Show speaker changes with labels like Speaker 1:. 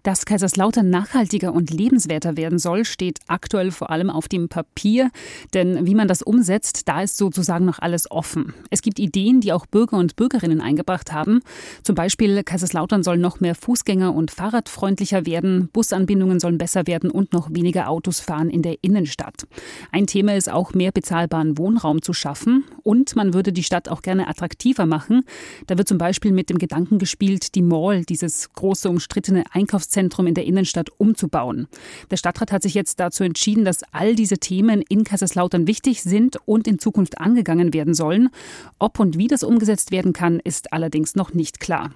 Speaker 1: Dass Kaiserslautern nachhaltiger und lebenswerter werden soll, steht aktuell vor allem auf dem Papier. Denn wie man das umsetzt, da ist sozusagen noch alles offen. Es gibt Ideen, die auch Bürger und Bürgerinnen eingebracht haben. Zum Beispiel, Kaiserslautern soll noch mehr Fußgänger- und Fahrradfreundlicher werden, Busanbindungen sollen besser werden und noch weniger Autos fahren in der Innenstadt. Ein Thema ist auch, mehr bezahlbaren Wohnraum zu schaffen. Und man würde die Stadt auch gerne attraktiver machen. Da wird zum Beispiel mit dem Gedanken gespielt, die Mall, dieses große umstrittene Einkaufszentrum in der Innenstadt umzubauen. Der Stadtrat hat sich jetzt dazu entschieden, dass all diese Themen in Kaiserslautern wichtig sind und in Zukunft angegangen werden sollen. Ob und wie das umgesetzt werden kann, ist allerdings noch nicht klar.